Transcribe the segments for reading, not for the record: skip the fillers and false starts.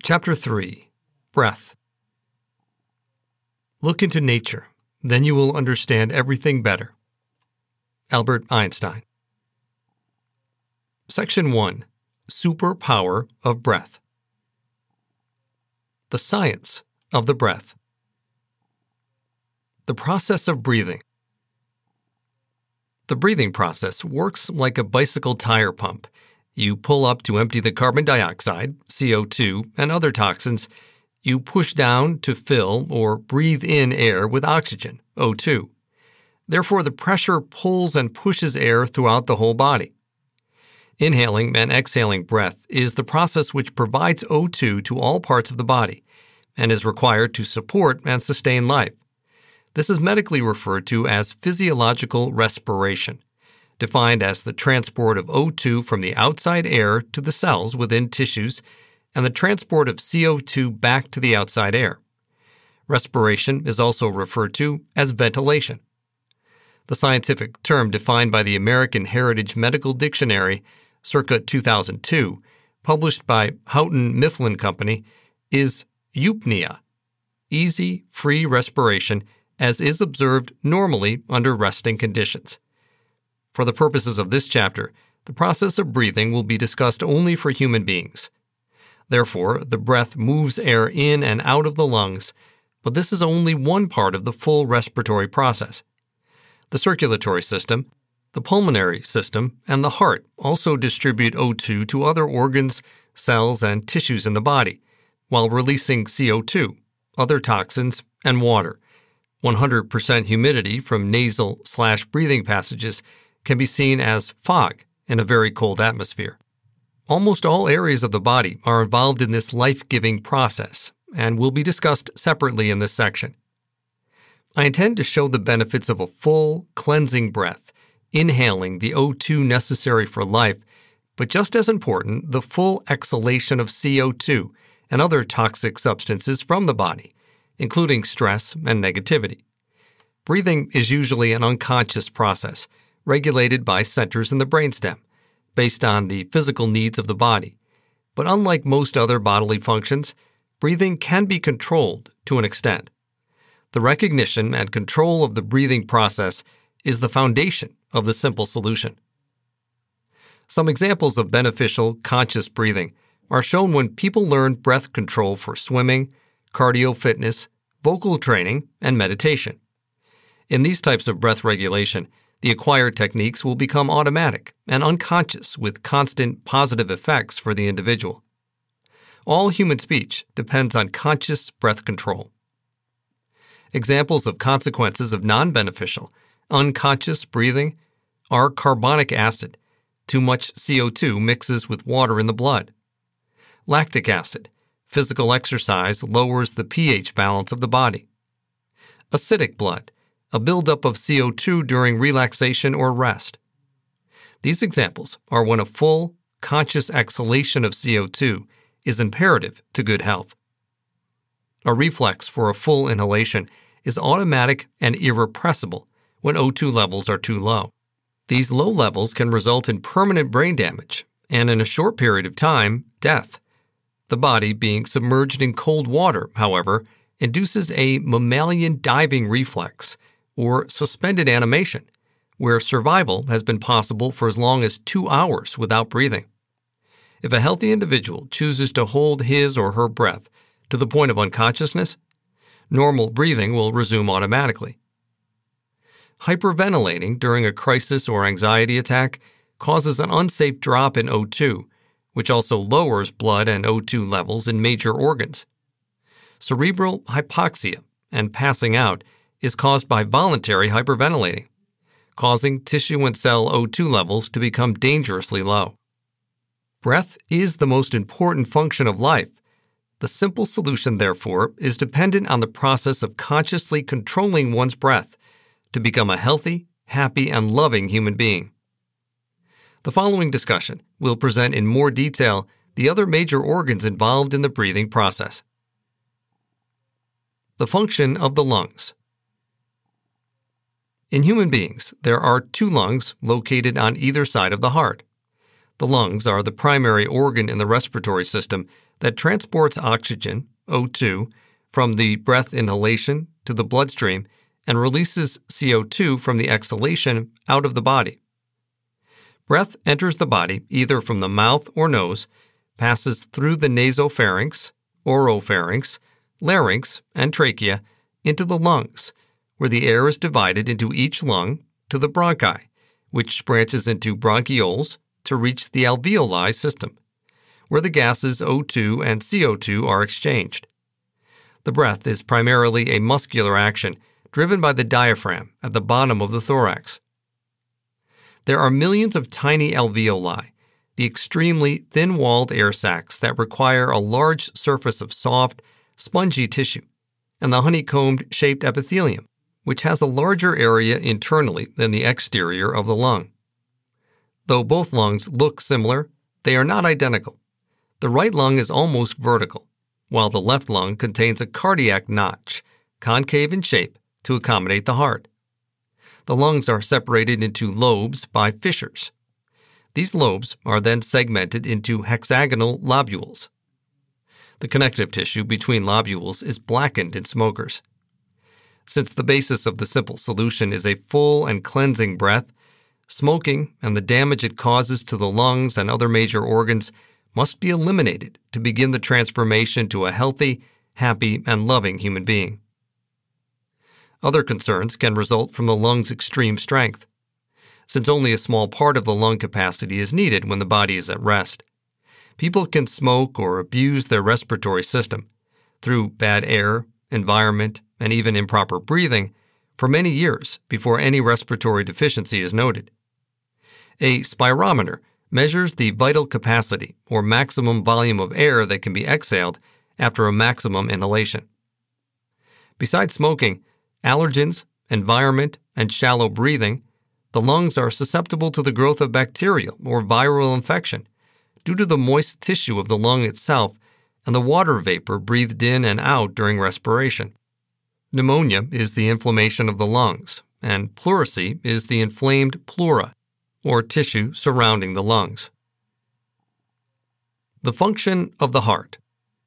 Chapter 3. Breath. Look into nature, then you will understand everything better. Albert Einstein. Section 1. Superpower of breath. The science of the breath. The process of breathing. The breathing process works like a bicycle tire pump. You pull up to empty the carbon dioxide, CO2, and other toxins. You push down to fill or breathe in air with oxygen, O2. Therefore, the pressure pulls and pushes air throughout the whole body. Inhaling and exhaling breath is the process which provides O2 to all parts of the body and is required to support and sustain life. This is medically referred to as physiological respiration, defined as the transport of O2 from the outside air to the cells within tissues and the transport of CO2 back to the outside air. Respiration is also referred to as ventilation. The scientific term defined by the American Heritage Medical Dictionary, circa 2002, published by Houghton Mifflin Company, is eupnea, easy, free respiration as is observed normally under resting conditions. For the purposes of this chapter, the process of breathing will be discussed only for human beings. Therefore, the breath moves air in and out of the lungs, but this is only one part of the full respiratory process. The circulatory system, the pulmonary system, and the heart also distribute O2 to other organs, cells, and tissues in the body, while releasing CO2, other toxins, and water. 100% humidity from nasal/breathing passages can be seen as fog in a very cold atmosphere. Almost all areas of the body are involved in this life-giving process and will be discussed separately in this section. I intend to show the benefits of a full, cleansing breath, inhaling the O2 necessary for life, but just as important, the full exhalation of CO2 and other toxic substances from the body, including stress and negativity. Breathing is usually an unconscious process, regulated by centers in the brainstem, based on the physical needs of the body. But unlike most other bodily functions, breathing can be controlled to an extent. The recognition and control of the breathing process is the foundation of the simple solution. Some examples of beneficial, conscious breathing are shown when people learn breath control for swimming, cardio fitness, vocal training, and meditation. In these types of breath regulation, the acquired techniques will become automatic and unconscious with constant positive effects for the individual. All human speech depends on conscious breath control. Examples of consequences of non-beneficial, unconscious breathing are carbonic acid. Too much CO2 mixes with water in the blood. Lactic acid. Physical exercise lowers the pH balance of the body. Acidic blood, a buildup of CO2 during relaxation or rest. These examples are when a full, conscious exhalation of CO2 is imperative to good health. A reflex for a full inhalation is automatic and irrepressible when O2 levels are too low. These low levels can result in permanent brain damage and, in a short period of time, death. The body being submerged in cold water, however, induces a mammalian diving reflex, or suspended animation, where survival has been possible for as long as 2 hours without breathing. If a healthy individual chooses to hold his or her breath to the point of unconsciousness, normal breathing will resume automatically. Hyperventilating during a crisis or anxiety attack causes an unsafe drop in O2, which also lowers blood and O2 levels in major organs. Cerebral hypoxia and passing out is caused by voluntary hyperventilating, causing tissue and cell O2 levels to become dangerously low. Breath is the most important function of life. The simple solution, therefore, is dependent on the process of consciously controlling one's breath to become a healthy, happy, and loving human being. The following discussion will present in more detail the other major organs involved in the breathing process. The function of the lungs. In human beings, there are 2 lungs located on either side of the heart. The lungs are the primary organ in the respiratory system that transports oxygen, O2, from the breath inhalation to the bloodstream and releases CO2 from the exhalation out of the body. Breath enters the body either from the mouth or nose, passes through the nasopharynx, oropharynx, larynx, and trachea into the lungs, where the air is divided into each lung to the bronchi, which branches into bronchioles to reach the alveoli system, where the gases O2 and CO2 are exchanged. The breath is primarily a muscular action driven by the diaphragm at the bottom of the thorax. There are millions of tiny alveoli, the extremely thin-walled air sacs that require a large surface of soft, spongy tissue, and the honeycombed-shaped epithelium, which has a larger area internally than the exterior of the lung. Though both lungs look similar, they are not identical. The right lung is almost vertical, while the left lung contains a cardiac notch, concave in shape, to accommodate the heart. The lungs are separated into lobes by fissures. These lobes are then segmented into hexagonal lobules. The connective tissue between lobules is blackened in smokers. Since the basis of the simple solution is a full and cleansing breath, smoking and the damage it causes to the lungs and other major organs must be eliminated to begin the transformation to a healthy, happy, and loving human being. Other concerns can result from the lungs' extreme strength, since only a small part of the lung capacity is needed when the body is at rest. People can smoke or abuse their respiratory system through bad air, environment, and even improper breathing for many years before any respiratory deficiency is noted. A spirometer measures the vital capacity or maximum volume of air that can be exhaled after a maximum inhalation. Besides smoking, allergens, environment, and shallow breathing, the lungs are susceptible to the growth of bacterial or viral infection due to the moist tissue of the lung itself and the water vapor breathed in and out during respiration. Pneumonia is the inflammation of the lungs, and pleurisy is the inflamed pleura, or tissue surrounding the lungs. The function of the heart.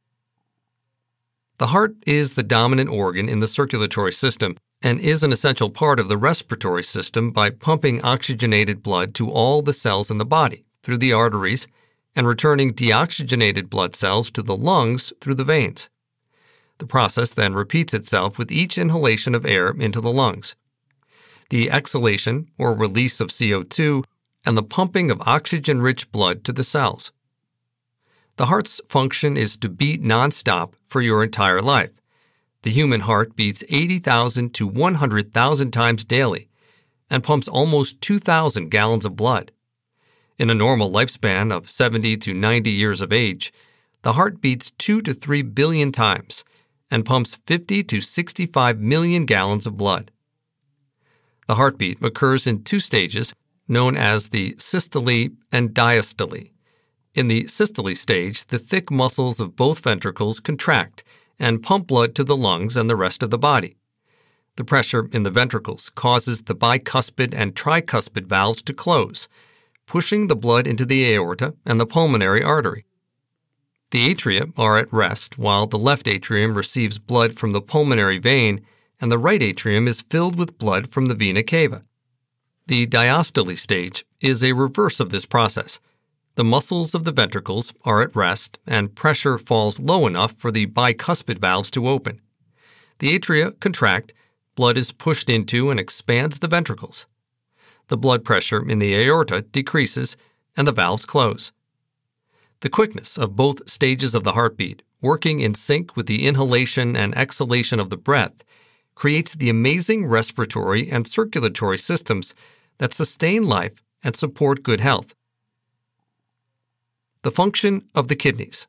The heart is the dominant organ in the circulatory system and is an essential part of the respiratory system by pumping oxygenated blood to all the cells in the body through the arteries and returning deoxygenated blood cells to the lungs through the veins. The process then repeats itself with each inhalation of air into the lungs. The exhalation or release of CO2, and the pumping of oxygen-rich blood to the cells. The heart's function is to beat nonstop for your entire life. The human heart beats 80,000 to 100,000 times daily and pumps almost 2,000 gallons of blood. In a normal lifespan of 70 to 90 years of age, the heart beats 2 to 3 billion times and pumps 50 to 65 million gallons of blood. The heartbeat occurs in two stages known as the systole and diastole. In the systole stage, the thick muscles of both ventricles contract and pump blood to the lungs and the rest of the body. The pressure in the ventricles causes the bicuspid and tricuspid valves to close, pushing the blood into the aorta and the pulmonary artery. The atria are at rest while the left atrium receives blood from the pulmonary vein and the right atrium is filled with blood from the vena cava. The diastole stage is a reverse of this process. The muscles of the ventricles are at rest and pressure falls low enough for the bicuspid valves to open. The atria contract, blood is pushed into and expands the ventricles. The blood pressure in the aorta decreases and the valves close. The quickness of both stages of the heartbeat, working in sync with the inhalation and exhalation of the breath, creates the amazing respiratory and circulatory systems that sustain life and support good health. The function of the kidneys.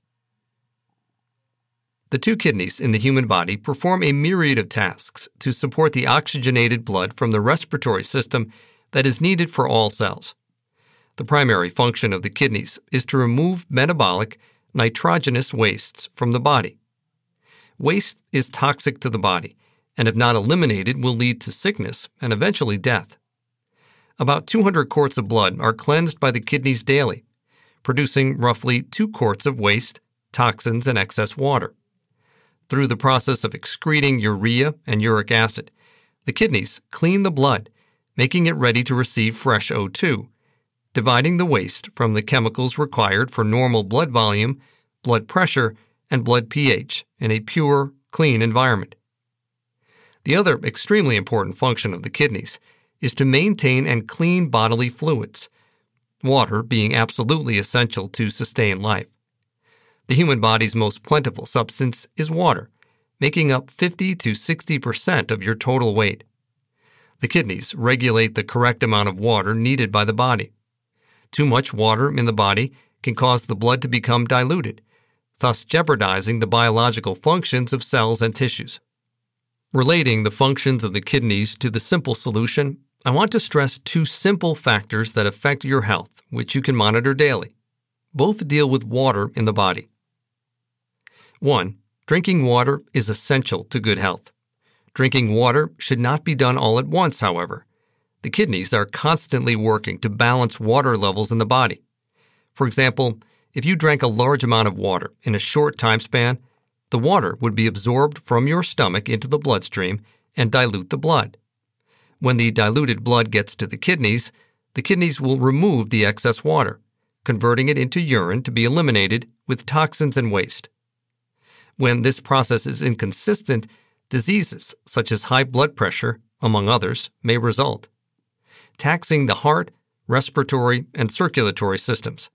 The two kidneys in the human body perform a myriad of tasks to support the oxygenated blood from the respiratory system that is needed for all cells. The primary function of the kidneys is to remove metabolic, nitrogenous wastes from the body. Waste is toxic to the body, and if not eliminated will lead to sickness and eventually death. About 200 quarts of blood are cleansed by the kidneys daily, producing roughly 2 quarts of waste toxins, and excess water. Through the process of excreting urea and uric acid, the kidneys clean the blood, making it ready to receive fresh O2, dividing the waste from the chemicals required for normal blood volume, blood pressure, and blood pH in a pure, clean environment. The other extremely important function of the kidneys is to maintain and clean bodily fluids, water being absolutely essential to sustain life. The human body's most plentiful substance is water, making up 50 to 60% of your total weight. The kidneys regulate the correct amount of water needed by the body. Too much water in the body can cause the blood to become diluted, thus jeopardizing the biological functions of cells and tissues. Relating the functions of the kidneys to the simple solution, I want to stress two simple factors that affect your health, which you can monitor daily. Both deal with water in the body. 1. Drinking water is essential to good health. Drinking water should not be done all at once, however. The kidneys are constantly working to balance water levels in the body. For example, if you drank a large amount of water in a short time span, the water would be absorbed from your stomach into the bloodstream and dilute the blood. When the diluted blood gets to the kidneys will remove the excess water, converting it into urine to be eliminated with toxins and waste. When this process is inconsistent, diseases such as high blood pressure, among others, may result, taxing the heart, respiratory, and circulatory systems.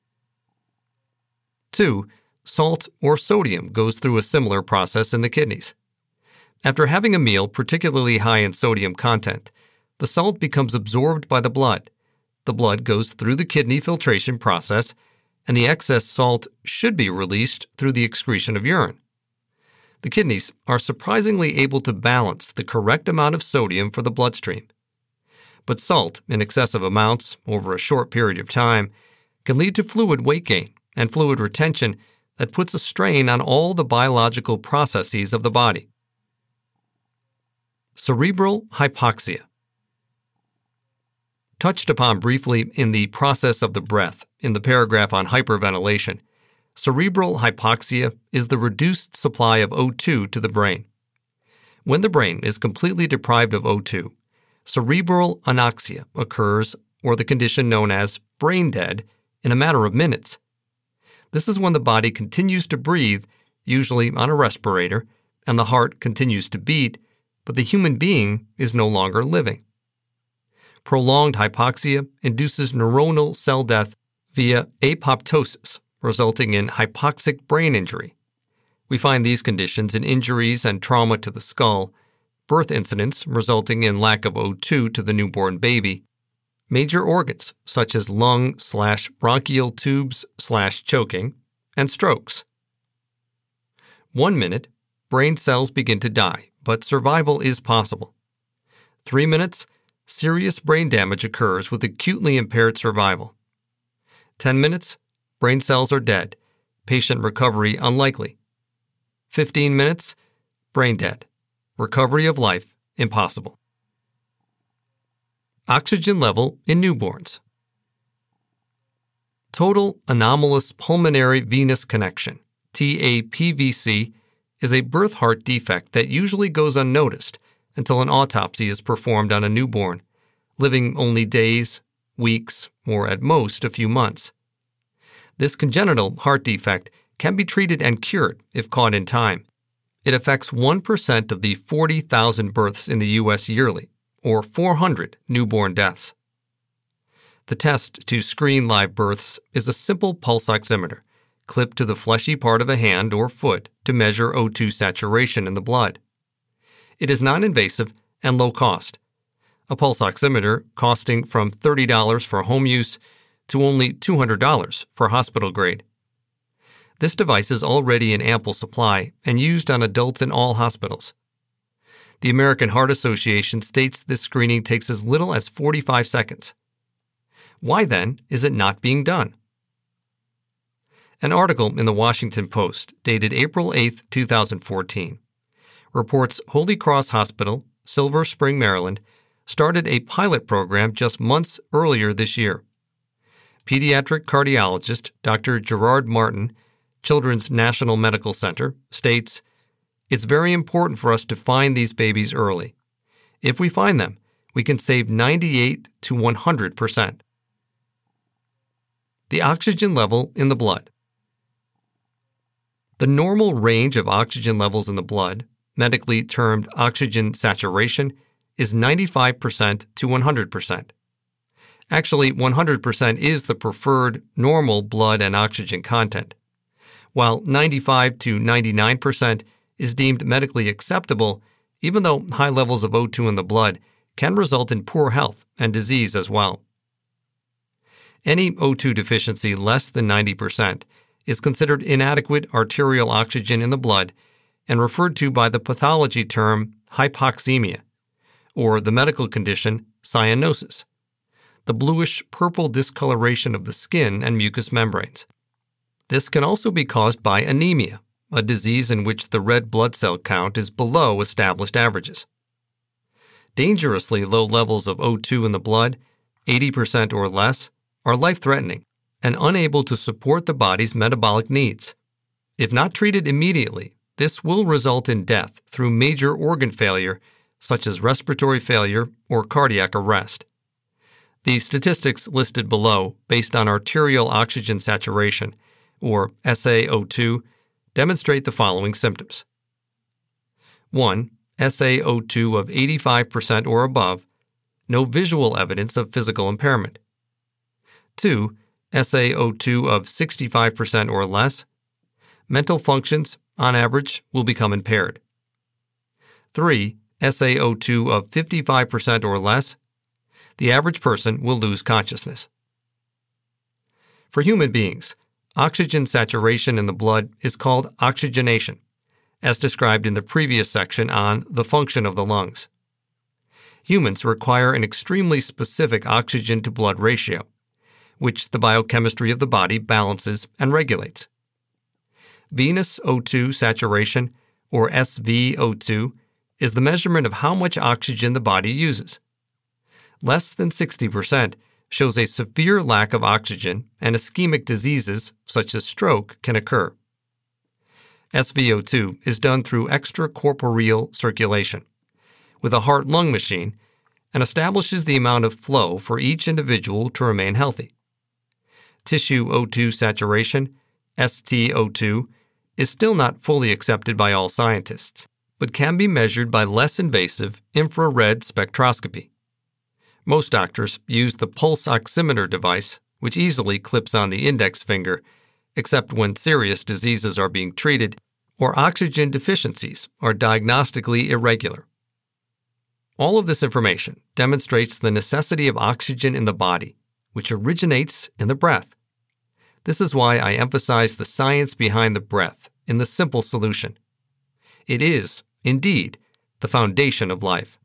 2. Salt or sodium goes through a similar process in the kidneys. After having a meal particularly high in sodium content, the salt becomes absorbed by the blood. The blood goes through the kidney filtration process, and the excess salt should be released through the excretion of urine. The kidneys are surprisingly able to balance the correct amount of sodium for the bloodstream. But salt in excessive amounts over a short period of time can lead to fluid weight gain and fluid retention that puts a strain on all the biological processes of the body. Cerebral hypoxia. Touched upon briefly in the process of the breath in the paragraph on hyperventilation, cerebral hypoxia is the reduced supply of O2 to the brain. When the brain is completely deprived of O2, cerebral anoxia occurs, or the condition known as brain dead, in a matter of minutes. This is when the body continues to breathe, usually on a respirator, and the heart continues to beat, but the human being is no longer living. Prolonged hypoxia induces neuronal cell death via apoptosis, resulting in hypoxic brain injury. We find these conditions in injuries and trauma to the skull, birth incidents resulting in lack of O2 to the newborn baby, major organs such as lung/bronchial tubes/choking, and strokes. 1 minute, brain cells begin to die, but survival is possible. 3 minutes, serious brain damage occurs with acutely impaired survival. 10 minutes, brain cells are dead, patient recovery unlikely. 15 minutes, brain dead, recovery of life impossible. Oxygen level in newborns. Total anomalous pulmonary venous connection, TAPVC, is a birth heart defect that usually goes unnoticed until an autopsy is performed on a newborn, living only days, weeks, or at most a few months. This congenital heart defect can be treated and cured if caught in time. It affects 1% of the 40,000 births in the U.S. yearly, or 400 newborn deaths. The test to screen live births is a simple pulse oximeter clipped to the fleshy part of a hand or foot to measure O2 saturation in the blood. It is non-invasive and low cost. A pulse oximeter costing from $30 for home use to only $200 for hospital grade. This device is already in ample supply and used on adults in all hospitals. The American Heart Association states this screening takes as little as 45 seconds. Why then is it not being done? An article in the Washington Post dated April 8, 2014, reports Holy Cross Hospital, Silver Spring, Maryland, started a pilot program just months earlier this year. Pediatric cardiologist Dr. Gerard Martin Children's National Medical Center, states, "It's very important for us to find these babies early. If we find them, we can save 98 to 100%. The oxygen level in the blood. The normal range of oxygen levels in the blood, medically termed oxygen saturation, is 95% to 100%. Actually, 100% is the preferred normal blood and oxygen content, while 95 to 99% is deemed medically acceptable, even though high levels of O2 in the blood can result in poor health and disease as well. Any O2 deficiency less than 90% is considered inadequate arterial oxygen in the blood and referred to by the pathology term hypoxemia, or the medical condition cyanosis, the bluish-purple discoloration of the skin and mucous membranes. This can also be caused by anemia, a disease in which the red blood cell count is below established averages. Dangerously low levels of O2 in the blood, 80% or less, are life-threatening and unable to support the body's metabolic needs. If not treated immediately, this will result in death through major organ failure, such as respiratory failure or cardiac arrest. The statistics listed below, based on arterial oxygen saturation, or SaO2, demonstrate the following symptoms. 1. SaO2 of 85% or above, no visual evidence of physical impairment. 2. SaO2 of 65% or less, mental functions, on average, will become impaired. 3. SaO2 of 55% or less, the average person will lose consciousness. For human beings, oxygen saturation in the blood is called oxygenation, as described in the previous section on the function of the lungs. Humans require an extremely specific oxygen-to-blood ratio, which the biochemistry of the body balances and regulates. Venous O2 saturation, or SvO2, is the measurement of how much oxygen the body uses. Less than 60% shows a severe lack of oxygen, and ischemic diseases, such as stroke, can occur. SvO2 is done through extracorporeal circulation, with a heart-lung machine, and establishes the amount of flow for each individual to remain healthy. Tissue O2 saturation, StO2, is still not fully accepted by all scientists, but can be measured by less invasive infrared spectroscopy. Most doctors use the pulse oximeter device, which easily clips on the index finger, except when serious diseases are being treated or oxygen deficiencies are diagnostically irregular. All of this information demonstrates the necessity of oxygen in the body, which originates in the breath. This is why I emphasize the science behind the breath in the simple solution. It is, indeed, the foundation of life.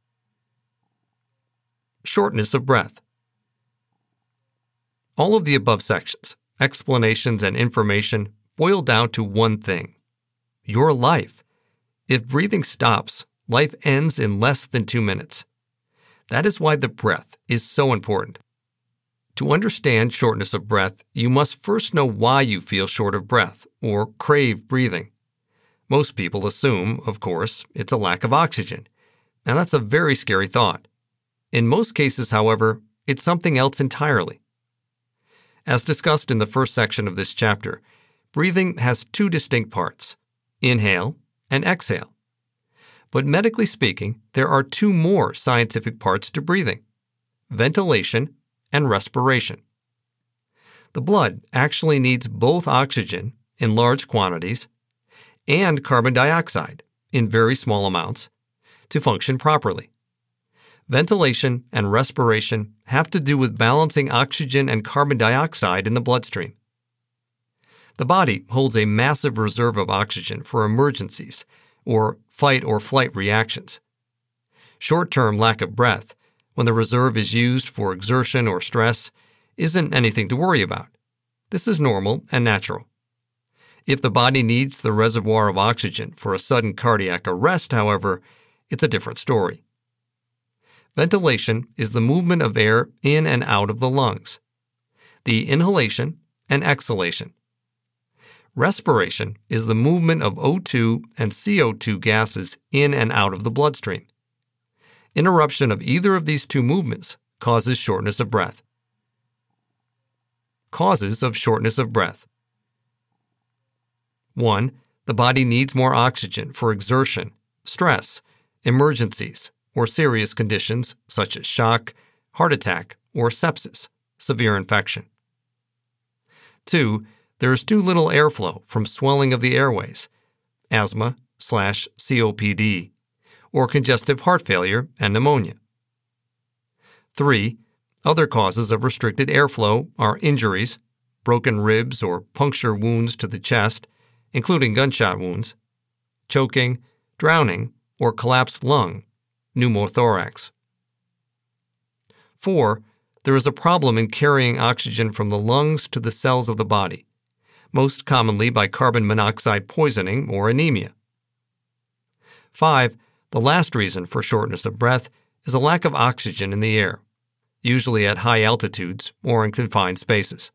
Shortness of breath. All of the above sections, explanations, and information boil down to one thing: your life. If breathing stops, life ends in less than 2 minutes. That is why the breath is so important. To understand shortness of breath, you must first know why you feel short of breath or crave breathing. Most people assume, of course, it's a lack of oxygen, and that's a very scary thought. In most cases, however, it's something else entirely. As discussed in the first section of this chapter, breathing has 2 distinct parts: inhale and exhale. But medically speaking, there are 2 more scientific parts to breathing: ventilation and respiration. The blood actually needs both oxygen in large quantities and carbon dioxide in very small amounts to function properly. Ventilation and respiration have to do with balancing oxygen and carbon dioxide in the bloodstream. The body holds a massive reserve of oxygen for emergencies or fight or flight reactions. Short-term lack of breath, when the reserve is used for exertion or stress, isn't anything to worry about. This is normal and natural. If the body needs the reservoir of oxygen for a sudden cardiac arrest, however, it's a different story. Ventilation is the movement of air in and out of the lungs, the inhalation and exhalation. Respiration is the movement of O2 and CO2 gases in and out of the bloodstream. Interruption of either of these two movements causes shortness of breath. Causes of shortness of breath. 1. The body needs more oxygen for exertion, stress, emergencies, or serious conditions such as shock, heart attack, or sepsis, severe infection. 2. There is too little airflow from swelling of the airways, asthma/COPD, or congestive heart failure and pneumonia. 3. Other causes of restricted airflow are injuries, broken ribs or puncture wounds to the chest, including gunshot wounds, choking, drowning, or collapsed lung, pneumothorax. 4. There is a problem in carrying oxygen from the lungs to the cells of the body, most commonly by carbon monoxide poisoning or anemia. 5. The last reason for shortness of breath is a lack of oxygen in the air, usually at high altitudes or in confined spaces.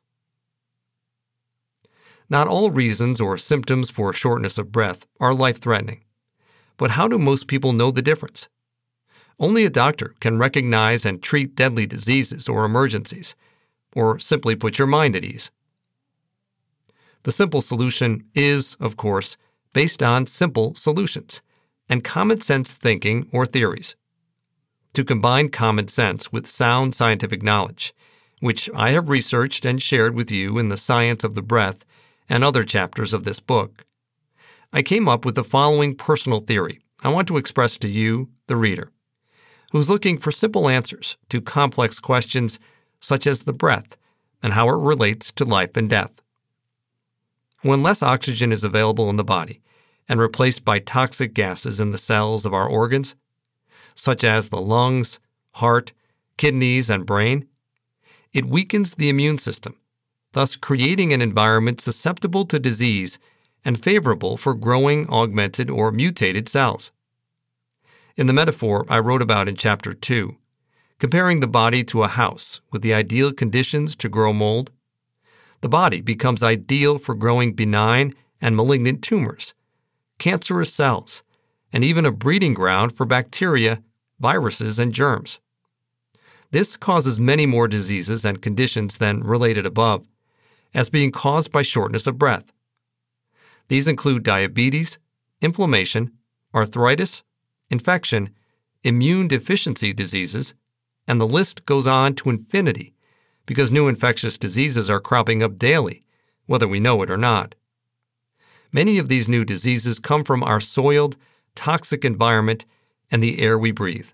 Not all reasons or symptoms for shortness of breath are life-threatening, but how do most people know the difference? Only a doctor can recognize and treat deadly diseases or emergencies, or simply put your mind at ease. The simple solution is, of course, based on simple solutions and common sense thinking or theories. To combine common sense with sound scientific knowledge, which I have researched and shared with you in the Science of the Breath and other chapters of this book, I came up with the following personal theory I want to express to you, the reader, who's looking for simple answers to complex questions such as the breath and how it relates to life and death. When less oxygen is available in the body and replaced by toxic gases in the cells of our organs, such as the lungs, heart, kidneys, and brain, it weakens the immune system, thus creating an environment susceptible to disease and favorable for growing augmented or mutated cells. In the metaphor I wrote about in Chapter 2, comparing the body to a house with the ideal conditions to grow mold, the body becomes ideal for growing benign and malignant tumors, cancerous cells, and even a breeding ground for bacteria, viruses, and germs. This causes many more diseases and conditions than related above, as being caused by shortness of breath. These include diabetes, inflammation, arthritis, infection, immune deficiency diseases, and the list goes on to infinity because new infectious diseases are cropping up daily, whether we know it or not. Many of these new diseases come from our soiled, toxic environment and the air we breathe.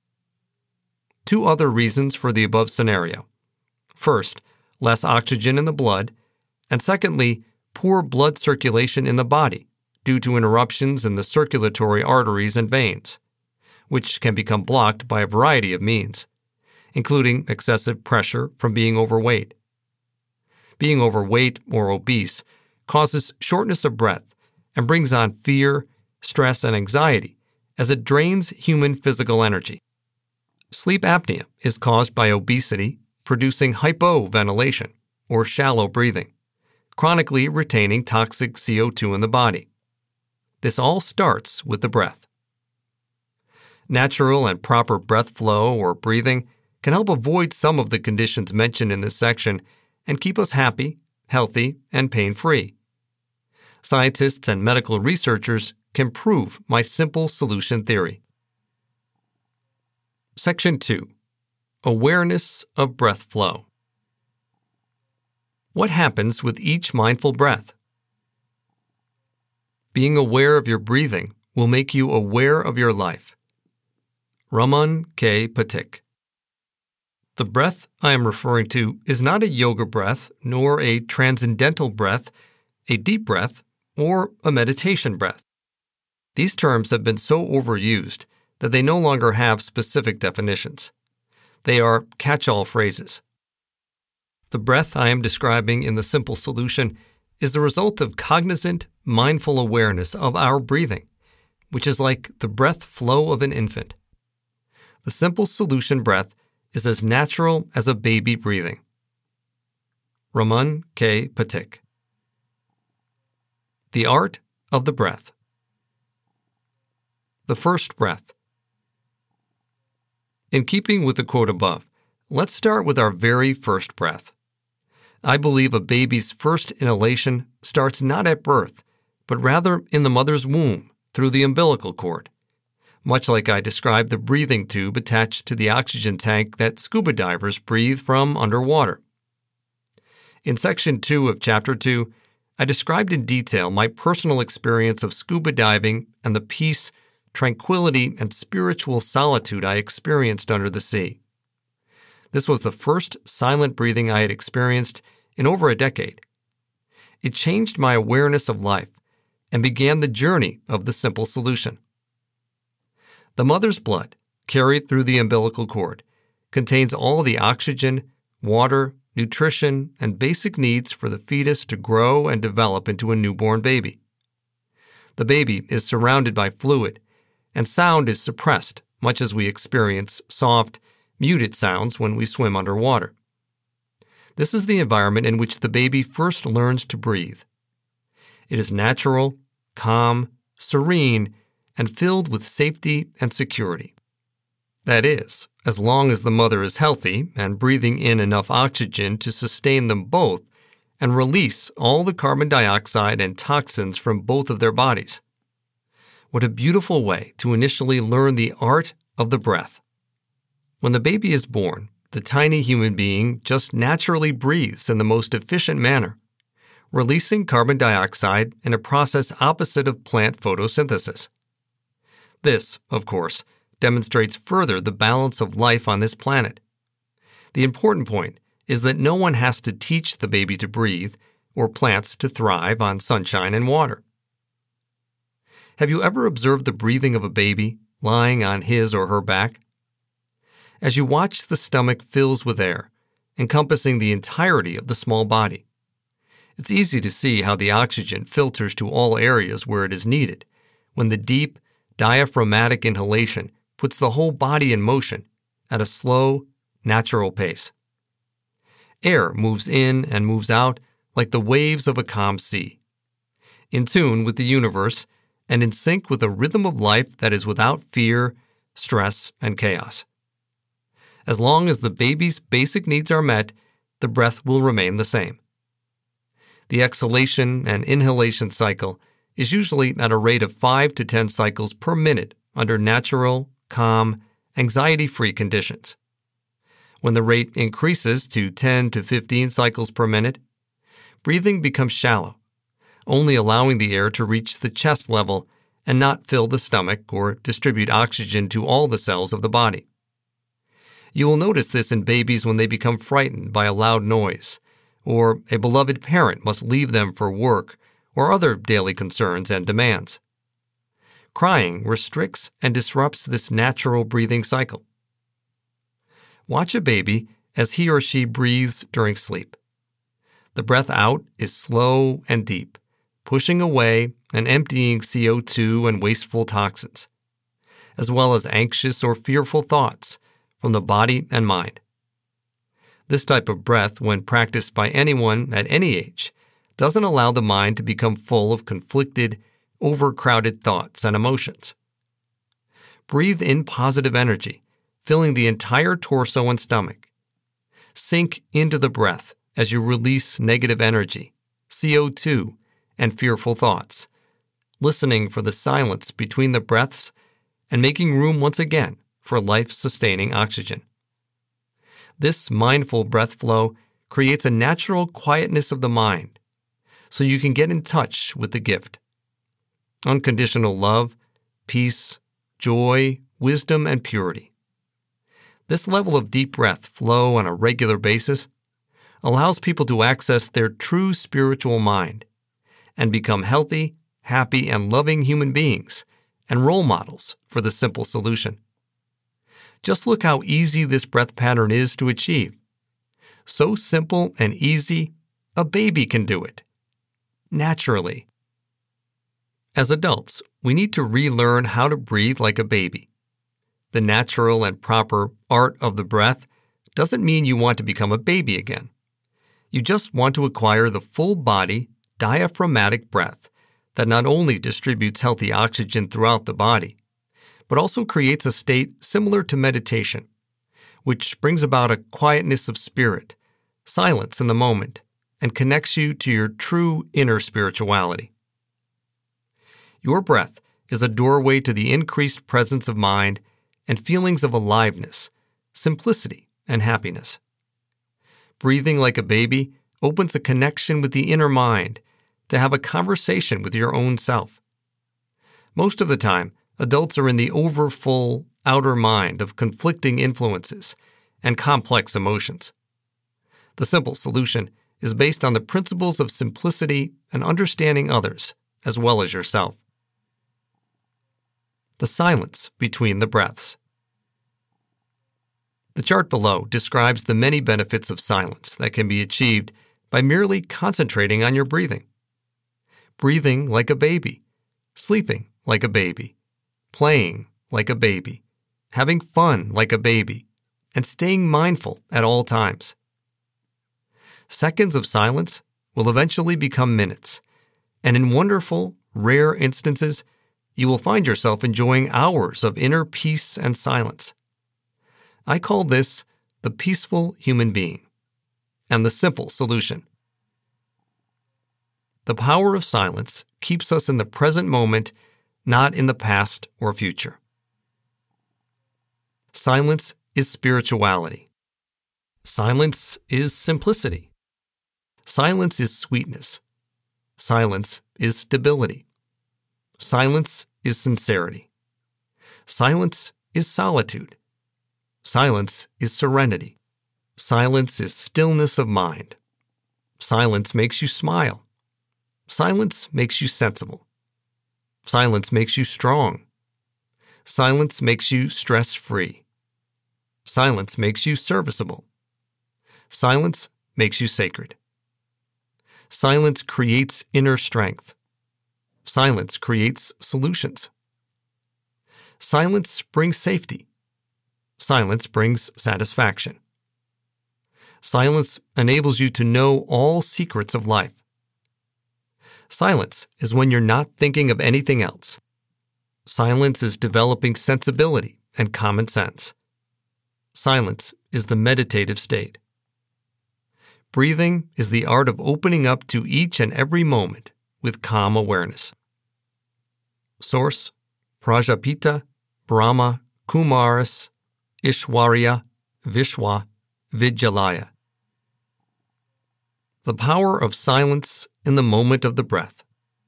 2 other reasons for the above scenario. First, less oxygen in the blood, and secondly, poor blood circulation in the body due to interruptions in the circulatory arteries and veins, which can become blocked by a variety of means, including excessive pressure from being overweight. Being overweight or obese causes shortness of breath and brings on fear, stress, and anxiety as it drains human physical energy. Sleep apnea is caused by obesity producing hypoventilation, or shallow breathing, chronically retaining toxic CO2 in the body. This all starts with the breath. Natural and proper breath flow or breathing can help avoid some of the conditions mentioned in this section and keep us happy, healthy, and pain-free. Scientists and medical researchers can prove my simple solution theory. Section 2. Awareness of breath flow. What happens with each mindful breath? Being aware of your breathing will make you aware of your life. Raman K. Patik. The breath I am referring to is not a yoga breath, nor a transcendental breath, a deep breath, or a meditation breath. These terms have been so overused that they no longer have specific definitions. They are catch-all phrases. The breath I am describing in the simple solution is the result of cognizant, mindful awareness of our breathing, which is like the breath flow of an infant. The simple solution breath is as natural as a baby breathing. Raman K. Patik. The art of the breath. The first breath. In keeping with the quote above, let's start with our very first breath. I believe a baby's first inhalation starts not at birth, but rather in the mother's womb through the umbilical cord, much like I described the breathing tube attached to the oxygen tank that scuba divers breathe from underwater. In Section 2 of Chapter 2, I described in detail my personal experience of scuba diving and the peace, tranquility, and spiritual solitude I experienced under the sea. This was the first silent breathing I had experienced in over a decade. It changed my awareness of life and began the journey of the simple solution. The mother's blood, carried through the umbilical cord, contains all the oxygen, water, nutrition, and basic needs for the fetus to grow and develop into a newborn baby. The baby is surrounded by fluid, and sound is suppressed, much as we experience soft, muted sounds when we swim underwater. This is the environment in which the baby first learns to breathe. It is natural, calm, serene, and filled with safety and security. That is, as long as the mother is healthy and breathing in enough oxygen to sustain them both and release all the carbon dioxide and toxins from both of their bodies. What a beautiful way to initially learn the art of the breath. When the baby is born, the tiny human being just naturally breathes in the most efficient manner, releasing carbon dioxide in a process opposite of plant photosynthesis. This, of course, demonstrates further the balance of life on this planet. The important point is that no one has to teach the baby to breathe or plants to thrive on sunshine and water. Have you ever observed the breathing of a baby lying on his or her back? As you watch, the stomach fills with air, encompassing the entirety of the small body. It's easy to see how the oxygen filters to all areas where it is needed when the deep, diaphragmatic inhalation puts the whole body in motion at a slow, natural pace. Air moves in and moves out like the waves of a calm sea, in tune with the universe and in sync with a rhythm of life that is without fear, stress, and chaos. As long as the baby's basic needs are met, the breath will remain the same. The exhalation and inhalation cycle is usually at a rate of 5 to 10 cycles per minute under natural, calm, anxiety-free conditions. When the rate increases to 10 to 15 cycles per minute, breathing becomes shallow, only allowing the air to reach the chest level and not fill the stomach or distribute oxygen to all the cells of the body. You will notice this in babies when they become frightened by a loud noise, or a beloved parent must leave them for work or other daily concerns and demands. Crying restricts and disrupts this natural breathing cycle. Watch a baby as he or she breathes during sleep. The breath out is slow and deep, pushing away and emptying CO2 and wasteful toxins, as well as anxious or fearful thoughts from the body and mind. This type of breath, when practiced by anyone at any age, doesn't allow the mind to become full of conflicted, overcrowded thoughts and emotions. Breathe in positive energy, filling the entire torso and stomach. Sink into the breath as you release negative energy, CO2, and fearful thoughts, listening for the silence between the breaths and making room once again for life-sustaining oxygen. This mindful breath flow creates a natural quietness of the mind, so you can get in touch with the gift. Unconditional love, peace, joy, wisdom, and purity. This level of deep breath flow on a regular basis allows people to access their true spiritual mind and become healthy, happy, and loving human beings and role models for the simple solution. Just look how easy this breath pattern is to achieve. So simple and easy, a baby can do it. Naturally. As adults, we need to relearn how to breathe like a baby. The natural and proper art of the breath doesn't mean you want to become a baby again. You just want to acquire the full body, diaphragmatic breath that not only distributes healthy oxygen throughout the body, but also creates a state similar to meditation, which brings about a quietness of spirit, silence in the moment, and connects you to your true inner spirituality. Your breath is a doorway to the increased presence of mind and feelings of aliveness, simplicity, and happiness. Breathing like a baby opens a connection with the inner mind to have a conversation with your own self. Most of the time, adults are in the overfull outer mind of conflicting influences and complex emotions. The simple solution is based on the principles of simplicity and understanding others as well as yourself. The silence between the breaths. The chart below describes the many benefits of silence that can be achieved by merely concentrating on your breathing. Breathing like a baby, sleeping like a baby, playing like a baby, having fun like a baby, and staying mindful at all times. Seconds of silence will eventually become minutes, and in wonderful, rare instances, you will find yourself enjoying hours of inner peace and silence. I call this the peaceful human being, and the simple solution. The power of silence keeps us in the present moment, not in the past or future. Silence is spirituality. Silence is simplicity. Silence is sweetness. Silence is stability. Silence is sincerity. Silence is solitude. Silence is serenity. Silence is stillness of mind. Silence makes you smile. Silence makes you sensible. Silence makes you strong. Silence makes you stress-free. Silence makes you serviceable. Silence makes you sacred. Silence creates inner strength. Silence creates solutions. Silence brings safety. Silence brings satisfaction. Silence enables you to know all secrets of life. Silence is when you're not thinking of anything else. Silence is developing sensibility and common sense. Silence is the meditative state. Breathing is the art of opening up to each and every moment with calm awareness. Source: Prajapita, Brahma, Kumaras, Ishwarya, Vishwa, Vidyalaya. The power of silence in the moment of the breath.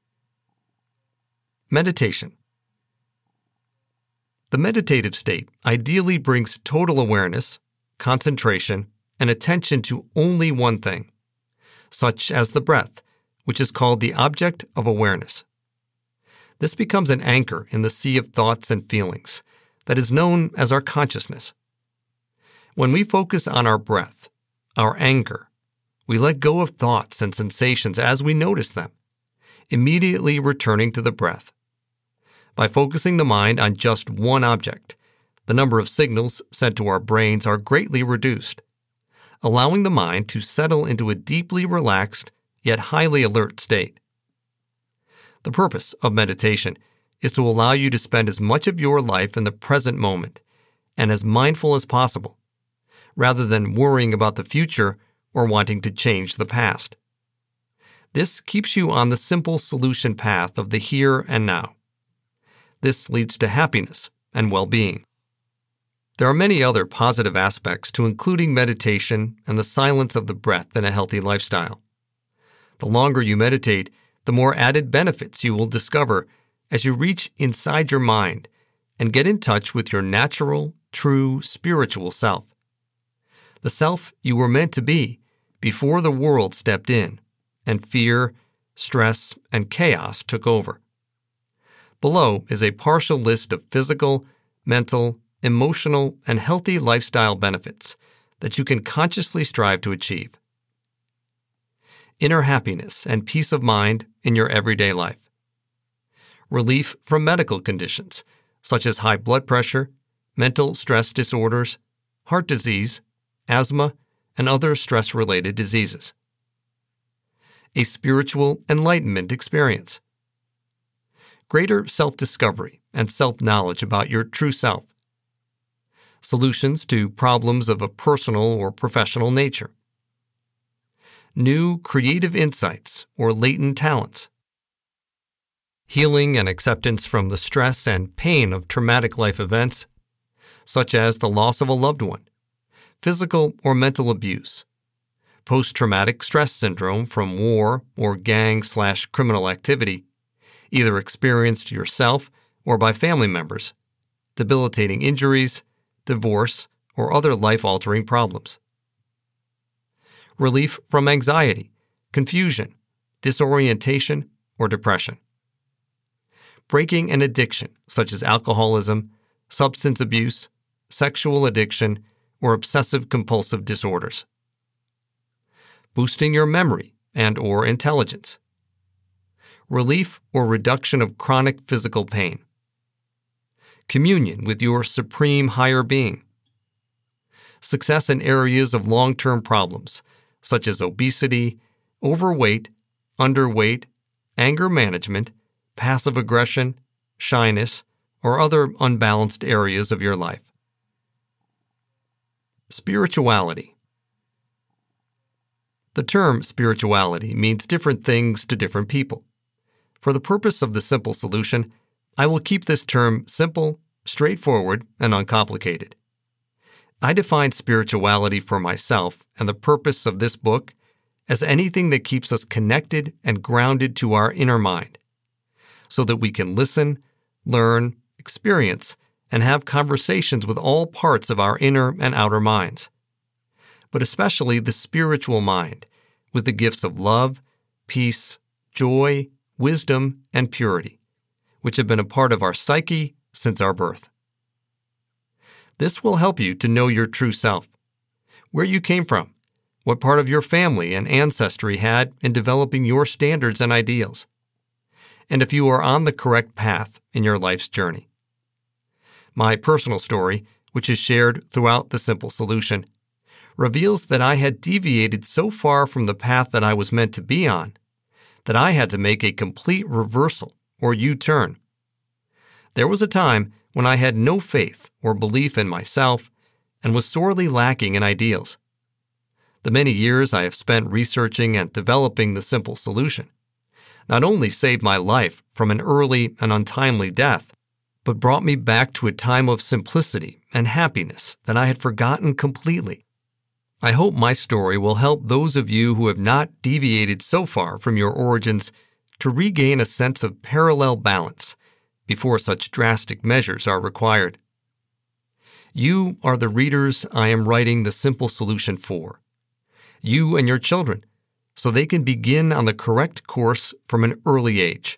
Meditation. The meditative state ideally brings total awareness, concentration, and attention to only one thing, such as the breath, which is called the object of awareness. This becomes an anchor in the sea of thoughts and feelings that is known as our consciousness. When we focus on our breath, our anchor, we let go of thoughts and sensations as we notice them, immediately returning to the breath. By focusing the mind on just one object, the number of signals sent to our brains are greatly reduced, allowing the mind to settle into a deeply relaxed yet highly alert state. The purpose of meditation is to allow you to spend as much of your life in the present moment and as mindful as possible, rather than worrying about the future or wanting to change the past. This keeps you on the simple solution path of the here and now. This leads to happiness and well-being. There are many other positive aspects to including meditation and the silence of the breath in a healthy lifestyle. The longer you meditate, the more added benefits you will discover as you reach inside your mind and get in touch with your natural, true, spiritual self. The self you were meant to be before the world stepped in and fear, stress, and chaos took over. Below is a partial list of physical, mental, emotional, and healthy lifestyle benefits that you can consciously strive to achieve. Inner happiness and peace of mind in your everyday life. Relief from medical conditions, such as high blood pressure, mental stress disorders, heart disease, asthma, and other stress-related diseases. A spiritual enlightenment experience. greater self-discovery and self-knowledge about your true self, solutions to problems of a personal or professional nature, new creative insights or latent talents, healing and acceptance from the stress and pain of traumatic life events, such as the loss of a loved one, physical or mental abuse, post-traumatic stress syndrome from war or gang/criminal activity, either experienced yourself or by family members, debilitating injuries, divorce, or other life-altering problems. Relief from anxiety, confusion, disorientation, or depression. Breaking an addiction such as alcoholism, substance abuse, sexual addiction, or obsessive-compulsive disorders. Boosting your memory and/or intelligence. Relief or reduction of chronic physical pain. Communion with your supreme higher being. Success in areas of long-term problems, such as obesity, overweight, underweight, anger management, passive aggression, shyness, or other unbalanced areas of your life. Spirituality. The term spirituality means different things to different people. For the purpose of the simple solution, I will keep this term simple, straightforward, and uncomplicated. I define spirituality for myself and the purpose of this book as anything that keeps us connected and grounded to our inner mind, so that we can listen, learn, experience, and have conversations with all parts of our inner and outer minds, but especially the spiritual mind, with the gifts of love, peace, joy, wisdom, and purity, which have been a part of our psyche since our birth. This will help you to know your true self, where you came from, what part of your family and ancestry had in developing your standards and ideals, and if you are on the correct path in your life's journey. My personal story, which is shared throughout the Simple Solution, reveals that I had deviated so far from the path that I was meant to be on that I had to make a complete reversal or U-turn. There was a time when I had no faith or belief in myself and was sorely lacking in ideals. The many years I have spent researching and developing the Simple Solution not only saved my life from an early and untimely death, but brought me back to a time of simplicity and happiness that I had forgotten completely. I hope my story will help those of you who have not deviated so far from your origins to regain a sense of parallel balance before such drastic measures are required. You are the readers I am writing the Simple Solution for. You and your children, so they can begin on the correct course from an early age.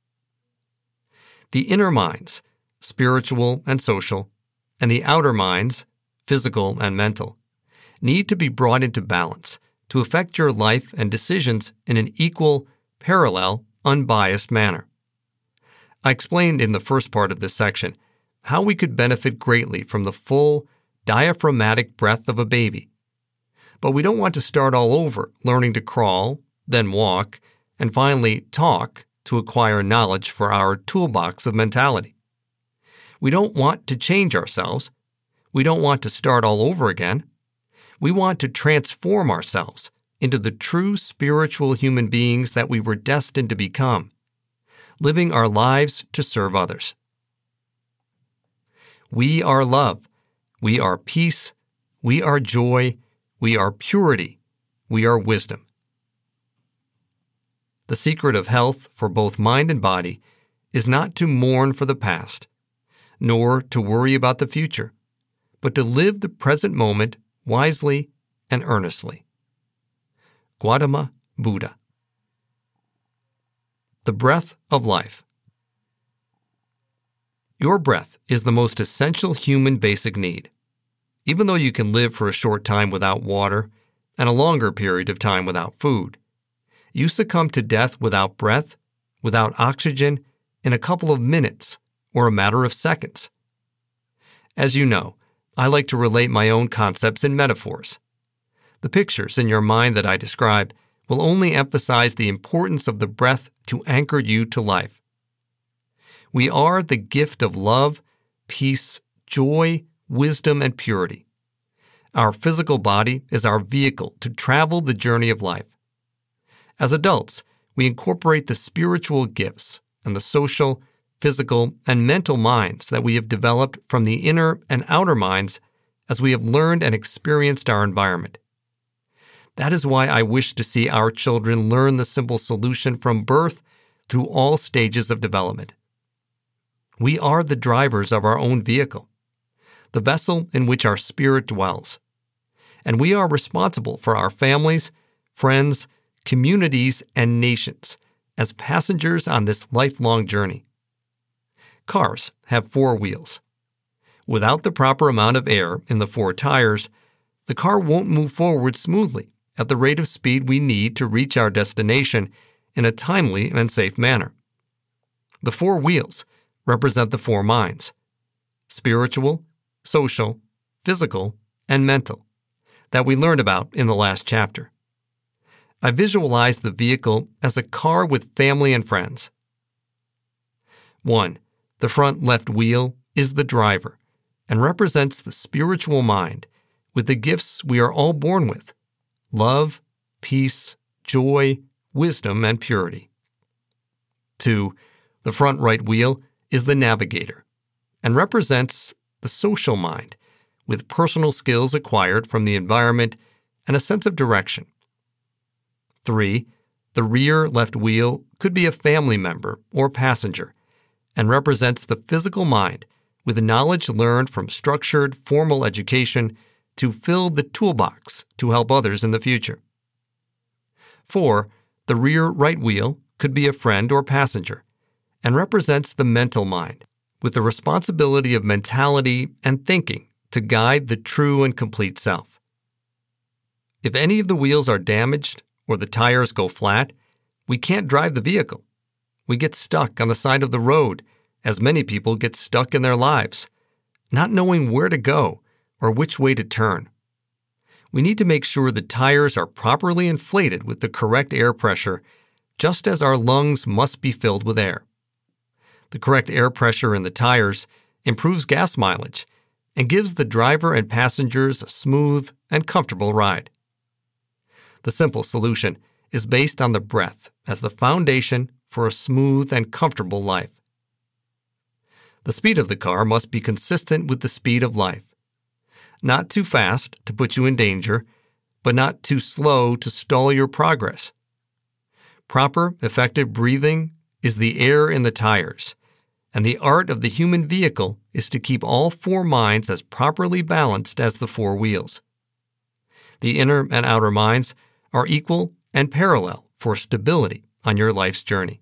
The inner minds, spiritual and social, and the outer minds, physical and mental, need to be brought into balance to affect your life and decisions in an equal, parallel, unbiased manner. I explained in the first part of this section how we could benefit greatly from the full, diaphragmatic breath of a baby. But we don't want to start all over learning to crawl, then walk, and finally talk to acquire knowledge for our toolbox of mentality. We don't want to change ourselves. We don't want to start all over again. We want to transform ourselves into the true spiritual human beings that we were destined to become, living our lives to serve others. We are love. We are peace. We are joy. We are purity. We are wisdom. The secret of health for both mind and body is not to mourn for the past, nor to worry about the future, but to live the present moment wisely and earnestly. Gautama Buddha. The breath of life. Your breath is the most essential human basic need. Even though you can live for a short time without water and a longer period of time without food, you succumb to death without breath, without oxygen, in a couple of minutes or a matter of seconds. As you know, I like to relate my own concepts in metaphors. The pictures in your mind that I describe will only emphasize the importance of the breath to anchor you to life. We are the gift of love, peace, joy, wisdom, and purity. Our physical body is our vehicle to travel the journey of life. As adults, we incorporate the spiritual gifts and the social, physical, and mental minds that we have developed from the inner and outer minds as we have learned and experienced our environment. That is why I wish to see our children learn the simple solution from birth through all stages of development. We are the drivers of our own vehicle, the vessel in which our spirit dwells, and we are responsible for our families, friends, communities, and nations as passengers on this lifelong journey. Cars have 4 wheels. Without the proper amount of air in the 4 tires, the car won't move forward smoothly at the rate of speed we need to reach our destination in a timely and safe manner. The 4 wheels represent the 4 minds: spiritual, social, physical, and mental, that we learned about in the last chapter. I visualize the vehicle as a car with family and friends. 1. The front left wheel is the driver and represents the spiritual mind with the gifts we are all born with: love, peace, joy, wisdom, and purity. 2. The front right wheel is the navigator and represents the social mind with personal skills acquired from the environment and a sense of direction. 3. The rear left wheel could be a family member or passenger and represents the physical mind with knowledge learned from structured, formal education to fill the toolbox to help others in the future. 4. The rear right wheel could be a friend or passenger and represents the mental mind with the responsibility of mentality and thinking to guide the true and complete self. If any of the wheels are damaged or the tires go flat, we can't drive the vehicle. We get stuck on the side of the road, as many people get stuck in their lives, not knowing where to go or which way to turn. We need to make sure the tires are properly inflated with the correct air pressure, just as our lungs must be filled with air. The correct air pressure in the tires improves gas mileage and gives the driver and passengers a smooth and comfortable ride. The simple solution is based on the breath as the foundation for a smooth and comfortable life. The speed of the car must be consistent with the speed of life. Not too fast to put you in danger, but not too slow to stall your progress. Proper, effective breathing is the air in the tires, and the art of the human vehicle is to keep all 4 minds as properly balanced as the 4 wheels. The inner and outer minds are equal and parallel for stability on your life's journey.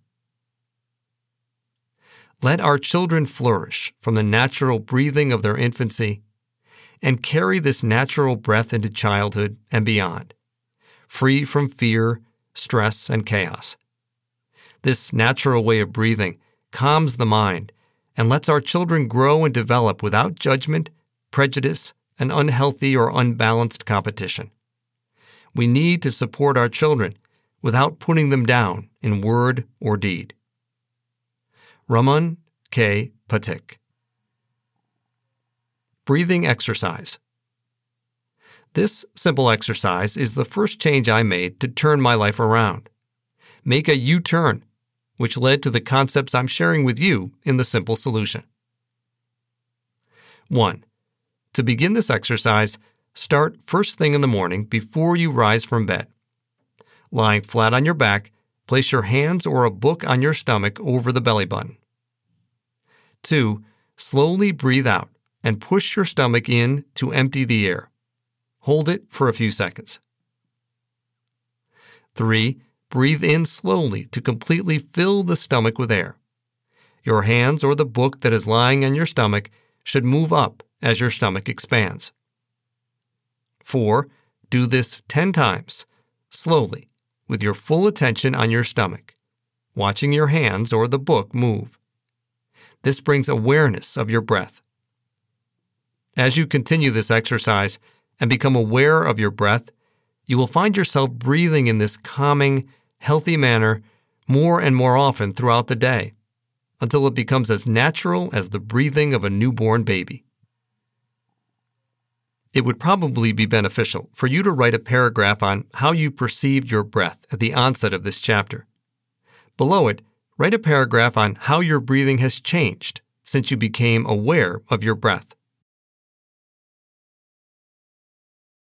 Let our children flourish from the natural breathing of their infancy and carry this natural breath into childhood and beyond, free from fear, stress, and chaos. This natural way of breathing calms the mind and lets our children grow and develop without judgment, prejudice, and unhealthy or unbalanced competition. We need to support our children without putting them down in word or deed. Raman K. Patik. Breathing exercise. This simple exercise is the first change I made to turn my life around. Make a U-turn, which led to the concepts I'm sharing with you in the simple solution. 1. To begin this exercise, start first thing in the morning before you rise from bed. Lying flat on your back, place your hands or a book on your stomach over the belly button. 2. Slowly breathe out and push your stomach in to empty the air. Hold it for a few seconds. 3. Breathe in slowly to completely fill the stomach with air. Your hands or the book that is lying on your stomach should move up as your stomach expands. 4. Do this 10 times, slowly, with your full attention on your stomach, watching your hands or the book move. This brings awareness of your breath. As you continue this exercise and become aware of your breath, you will find yourself breathing in this calming, healthy manner more and more often throughout the day, until it becomes as natural as the breathing of a newborn baby. It would probably be beneficial for you to write a paragraph on how you perceived your breath at the onset of this chapter. Below it, write a paragraph on how your breathing has changed since you became aware of your breath.